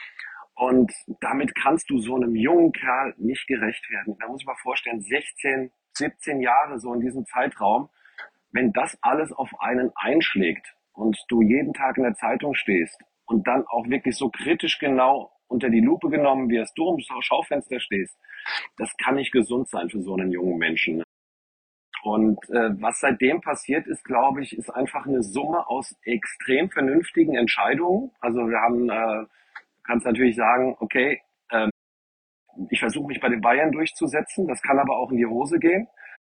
Und damit kannst du so einem jungen Kerl nicht gerecht werden. Da muss ich mal vorstellen, sechzehn, siebzehn Jahre so in diesem Zeitraum, wenn das alles auf einen einschlägt und du jeden Tag in der Zeitung stehst, und dann auch wirklich so kritisch genau unter die Lupe genommen wirst, du im Schaufenster stehst, das kann nicht gesund sein für so einen jungen Menschen. Und äh, was seitdem passiert ist, glaube ich, ist einfach eine Summe aus extrem vernünftigen Entscheidungen. Also wir haben, äh, kannst natürlich sagen, okay, äh, ich versuche mich bei den Bayern durchzusetzen, das kann aber auch in die Hose gehen.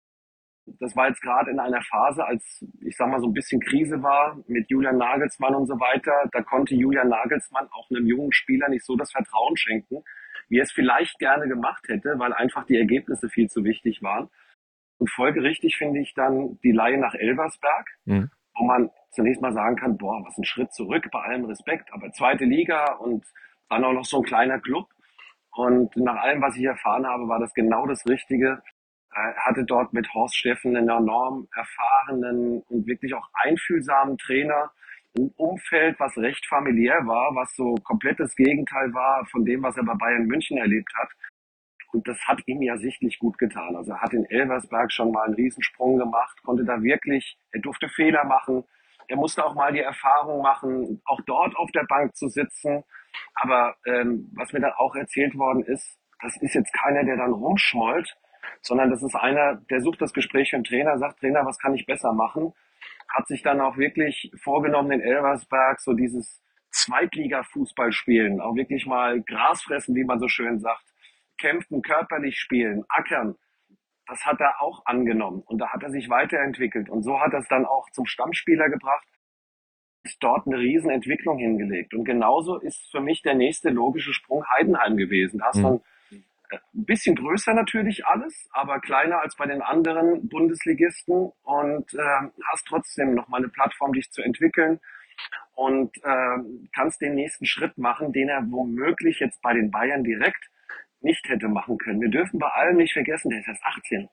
Das war jetzt gerade in einer Phase, als, ich sag mal, so ein bisschen Krise war mit Julian Nagelsmann und so weiter. Da konnte Julian Nagelsmann auch einem jungen Spieler nicht so das Vertrauen schenken, wie er es vielleicht gerne gemacht hätte, weil einfach die Ergebnisse viel zu wichtig waren. Und folgerichtig finde ich dann die Leihe nach Elversberg, mhm. wo man zunächst mal sagen kann, boah, was ein Schritt zurück, bei allem Respekt, aber zweite Liga und dann auch noch so ein kleiner Club. Und nach allem, was ich erfahren habe, war das genau das Richtige. Er hatte dort mit Horst Steffen einen enorm erfahrenen und wirklich auch einfühlsamen Trainer, ein Umfeld, was recht familiär war, was so komplettes Gegenteil war von dem, was er bei Bayern München erlebt hat. Und das hat ihm ja sichtlich gut getan. Also er hat in Elversberg schon mal einen Riesensprung gemacht, konnte da wirklich, er durfte Fehler machen, er musste auch mal die Erfahrung machen, auch dort auf der Bank zu sitzen. Aber ähm, was mir dann auch erzählt worden ist, das ist jetzt keiner, der dann rumschmollt, sondern das ist einer, der sucht das Gespräch mit dem Trainer, sagt, Trainer, was kann ich besser machen? Hat sich dann auch wirklich vorgenommen, in Elversberg so dieses Zweitliga-Fußball spielen, auch wirklich mal Gras fressen, wie man so schön sagt, kämpfen, körperlich spielen, ackern. Das hat er auch angenommen und da hat er sich weiterentwickelt und so hat er es dann auch zum Stammspieler gebracht, ist dort eine Riesenentwicklung hingelegt. Und genauso ist für mich der nächste logische Sprung Heidenheim gewesen. Da hast du mhm. ein bisschen größer natürlich alles, aber kleiner als bei den anderen Bundesligisten und äh, hast trotzdem noch mal eine Plattform, dich zu entwickeln und äh, kannst den nächsten Schritt machen, den er womöglich jetzt bei den Bayern direkt nicht hätte machen können. Wir dürfen bei allem nicht vergessen, der ist erst achtzehn.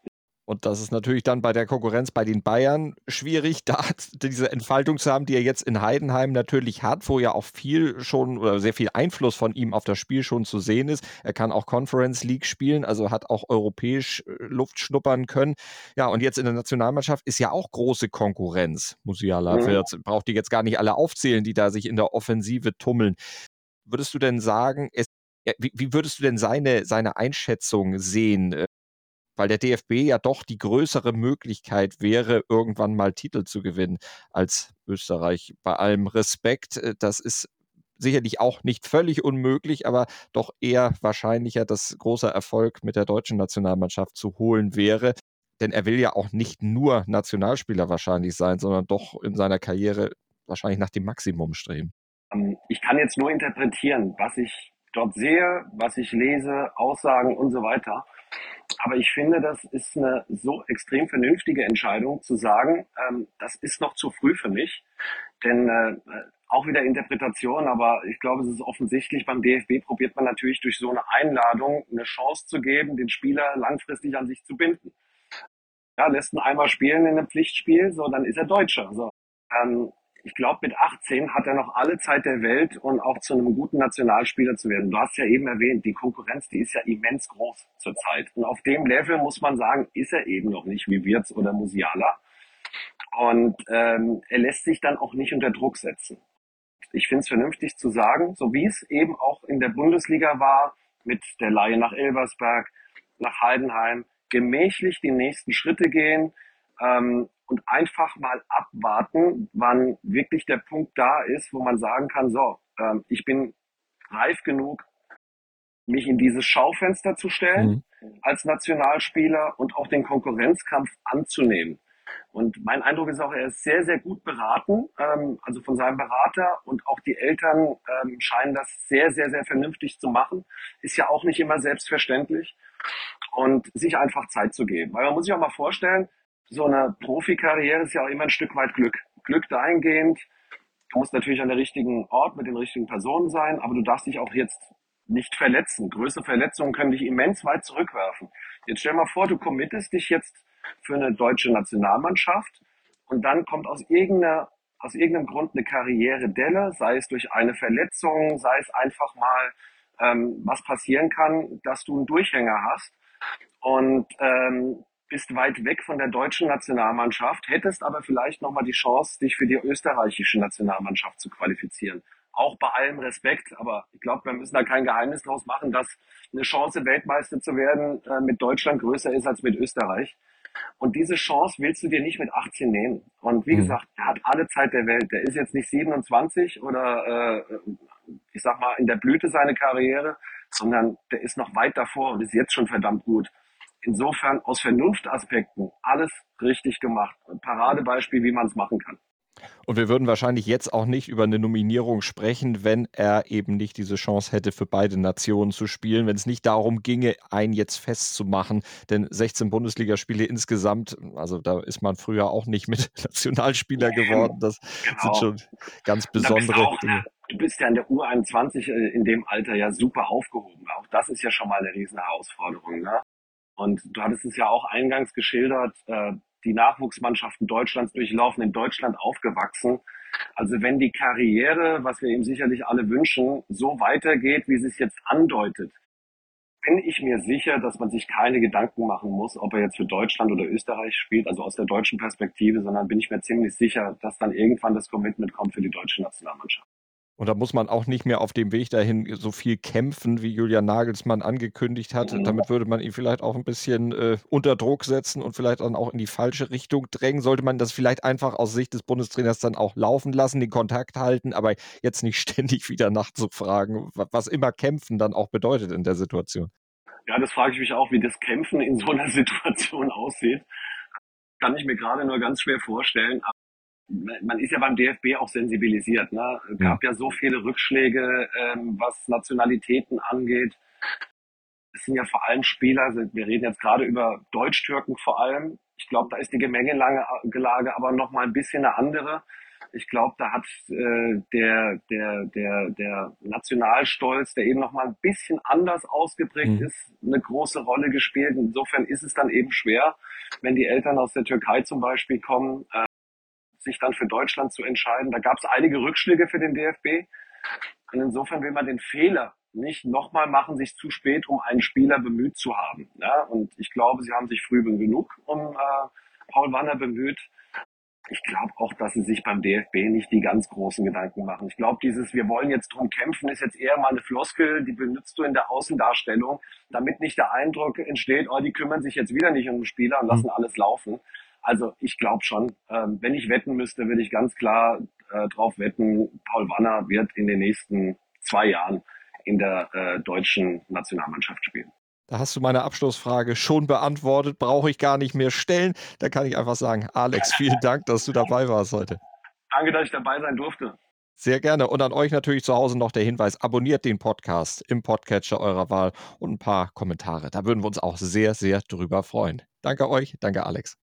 Und das ist natürlich dann bei der Konkurrenz bei den Bayern schwierig, da diese Entfaltung zu haben, die er jetzt in Heidenheim natürlich hat, wo ja auch viel schon oder sehr viel Einfluss von ihm auf das Spiel schon zu sehen ist. Er kann auch Conference League spielen, also hat auch europäisch äh, Luft schnuppern können. Ja, und jetzt in der Nationalmannschaft ist ja auch große Konkurrenz. Musiala Mhm. wird, braucht die jetzt gar nicht alle aufzählen, die da sich in der Offensive tummeln. Würdest du denn sagen, es, ja, wie, wie würdest du denn seine, seine Einschätzung sehen? Äh, Weil der D F B ja doch die größere Möglichkeit wäre, irgendwann mal Titel zu gewinnen als Österreich. Bei allem Respekt, äh, das ist sicherlich auch nicht völlig unmöglich, aber doch eher wahrscheinlicher, dass großer Erfolg mit der deutschen Nationalmannschaft zu holen wäre. Denn er will ja auch nicht nur Nationalspieler wahrscheinlich sein, sondern doch in seiner Karriere wahrscheinlich nach dem Maximum streben. Ähm, Ich kann jetzt nur interpretieren, was ich dort sehe, was ich lese, Aussagen und so weiter. Aber ich finde, das ist eine so extrem vernünftige Entscheidung zu sagen, ähm, das ist noch zu früh für mich. Denn äh, auch wieder Interpretation, aber ich glaube, es ist offensichtlich, beim D F B probiert man natürlich durch so eine Einladung eine Chance zu geben, den Spieler langfristig an sich zu binden. Ja, lässt ihn einmal spielen in einem Pflichtspiel, so, dann ist er Deutscher. So. Ähm, ich glaube, mit achtzehn hat er noch alle Zeit der Welt und auch zu einem guten Nationalspieler zu werden. Du hast ja eben erwähnt, die Konkurrenz, die ist ja immens groß zurzeit. Und auf dem Level muss man sagen, ist er eben noch nicht wie Wirtz oder Musiala. Und ähm, er lässt sich dann auch nicht unter Druck setzen. Ich finde es vernünftig zu sagen, so wie es eben auch in der Bundesliga war, mit der Leihe nach Elversberg, nach Heidenheim, gemächlich die nächsten Schritte gehen ähm, und einfach mal abwarten, wann wirklich der Punkt da ist, wo man sagen kann, so, ähm, ich bin reif genug, mich in dieses Schaufenster zu stellen Mhm. als Nationalspieler und auch den Konkurrenzkampf anzunehmen. Und mein Eindruck ist auch, er ist sehr, sehr gut beraten, ähm, also von seinem Berater, und auch die Eltern ähm, scheinen das sehr, sehr, sehr vernünftig zu machen. Ist ja auch nicht immer selbstverständlich, und sich einfach Zeit zu geben. Weil man muss sich auch mal vorstellen, so eine Profikarriere ist ja auch immer ein Stück weit Glück. Glück dahingehend, du musst natürlich an der richtigen Ort mit den richtigen Personen sein, aber du darfst dich auch jetzt nicht verletzen. Größere Verletzungen können dich immens weit zurückwerfen. Jetzt stell mal vor, du committest dich jetzt für eine deutsche Nationalmannschaft und dann kommt aus irgendeiner, aus irgendeinem Grund eine Karrieredelle, sei es durch eine Verletzung, sei es einfach mal ähm, was passieren kann, dass du einen Durchhänger hast und ähm, bist weit weg von der deutschen Nationalmannschaft, hättest aber vielleicht nochmal die Chance, dich für die österreichische Nationalmannschaft zu qualifizieren. Auch bei allem Respekt, aber ich glaube, wir müssen da kein Geheimnis draus machen, dass eine Chance, Weltmeister zu werden, äh, mit Deutschland größer ist als mit Österreich. Und diese Chance willst du dir nicht mit achtzehn nehmen. Und wie Mhm. gesagt, er hat alle Zeit der Welt. Der ist jetzt nicht siebenundzwanzig oder äh, ich sag mal in der Blüte seiner Karriere, sondern der ist noch weit davor und ist jetzt schon verdammt gut. Insofern aus Vernunftaspekten alles richtig gemacht. Ein Paradebeispiel, wie man es machen kann. Und wir würden wahrscheinlich jetzt auch nicht über eine Nominierung sprechen, wenn er eben nicht diese Chance hätte, für beide Nationen zu spielen, wenn es nicht darum ginge, einen jetzt festzumachen. Denn sechzehn Bundesligaspiele insgesamt, also da ist man früher auch nicht mit Nationalspieler geworden. Das sind Genau. schon ganz Und da bist du besondere auch, Dinge. du bist ja in der U einundzwanzig äh, in dem Alter ja super aufgehoben. Auch das ist ja schon mal eine riesen Herausforderung. Ne? Und du hattest es ja auch eingangs geschildert, äh, die Nachwuchsmannschaften Deutschlands durchlaufen, in Deutschland aufgewachsen. Also wenn die Karriere, was wir ihm sicherlich alle wünschen, so weitergeht, wie sie es jetzt andeutet, bin ich mir sicher, dass man sich keine Gedanken machen muss, ob er jetzt für Deutschland oder Österreich spielt, also aus der deutschen Perspektive, sondern bin ich mir ziemlich sicher, dass dann irgendwann das Commitment kommt für die deutsche Nationalmannschaft. Und da muss man auch nicht mehr auf dem Weg dahin so viel kämpfen, wie Julian Nagelsmann angekündigt hat. Mhm. Damit würde man ihn vielleicht auch ein bisschen äh, unter Druck setzen und vielleicht dann auch in die falsche Richtung drängen. Sollte man das vielleicht einfach aus Sicht des Bundestrainers dann auch laufen lassen, den Kontakt halten, aber jetzt nicht ständig wieder nachzufragen, wa- was immer kämpfen dann auch bedeutet in der Situation. Ja, das frage ich mich auch, wie das Kämpfen in so einer Situation aussieht. Kann ich mir gerade nur ganz schwer vorstellen. Aber man ist ja beim D F B auch sensibilisiert. Ne? Es Hm. gab ja so viele Rückschläge, ähm, was Nationalitäten angeht. Es sind ja vor allem Spieler, wir reden jetzt gerade über Deutsch-Türken vor allem. Ich glaube, da ist die Gemengelage aber noch mal ein bisschen eine andere. Ich glaube, da hat äh, der, der, der, der Nationalstolz, der eben noch mal ein bisschen anders ausgeprägt Mhm. ist, eine große Rolle gespielt. Insofern ist es dann eben schwer, wenn die Eltern aus der Türkei zum Beispiel kommen, äh, sich dann für Deutschland zu entscheiden. Da gab es einige Rückschläge für den D F B. Und insofern will man den Fehler nicht nochmal machen, sich zu spät um einen Spieler bemüht zu haben. Ja? Und ich glaube, sie haben sich früh genug um äh, Paul Wanner bemüht. Ich glaube auch, dass sie sich beim D F B nicht die ganz großen Gedanken machen. Ich glaube, dieses "Wir wollen jetzt drum kämpfen" ist jetzt eher mal eine Floskel, die benutzt du in der Außendarstellung, damit nicht der Eindruck entsteht, oh, die kümmern sich jetzt wieder nicht um den Spieler und lassen alles laufen. Also ich glaube schon, ähm, wenn ich wetten müsste, würde ich ganz klar äh, drauf wetten, Paul Wanner wird in den nächsten zwei Jahren in der äh, deutschen Nationalmannschaft spielen. Da hast du meine Abschlussfrage schon beantwortet, brauche ich gar nicht mehr stellen. Da kann ich einfach sagen, Alex, vielen Dank, dass du dabei warst heute. Danke, dass ich dabei sein durfte. Sehr gerne. Und an euch natürlich zu Hause noch der Hinweis, abonniert den Podcast im Podcatcher eurer Wahl und ein paar Kommentare. Da würden wir uns auch sehr, sehr drüber freuen. Danke euch, danke Alex.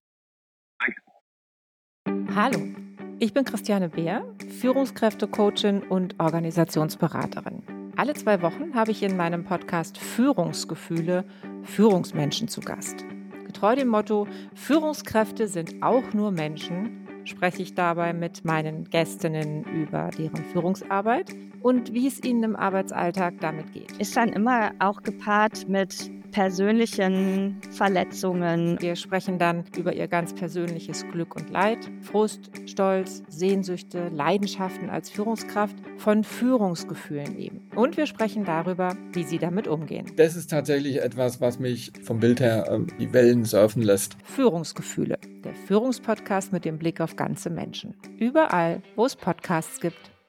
Danke. Hallo, ich bin Christiane Beer, Führungskräftecoachin und Organisationsberaterin. Alle zwei Wochen habe ich in meinem Podcast Führungsgefühle Führungsmenschen zu Gast. Getreu dem Motto Führungskräfte sind auch nur Menschen, spreche ich dabei mit meinen Gästinnen über deren Führungsarbeit und wie es ihnen im Arbeitsalltag damit geht. Ist dann immer auch gepaart mit persönlichen Verletzungen. Wir sprechen dann über ihr ganz persönliches Glück und Leid, Frust, Stolz, Sehnsüchte, Leidenschaften als Führungskraft, von Führungsgefühlen eben. Und wir sprechen darüber, wie sie damit umgehen. Das ist tatsächlich etwas, was mich vom Bild her äh, die Wellen surfen lässt. Führungsgefühle, der Führungspodcast mit dem Blick auf ganze Menschen. Überall, wo es Podcasts gibt.